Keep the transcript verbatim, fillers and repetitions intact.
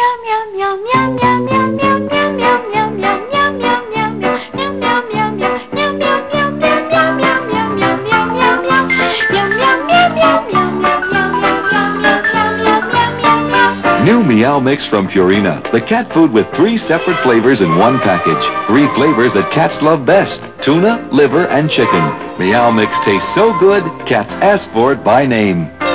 New Meow Mix from Purina, the cat food with three separate flavors in one package. Three flavors that cats love best: tuna, liver, and chicken. Meow Mix tastes so good, cats ask for it by name.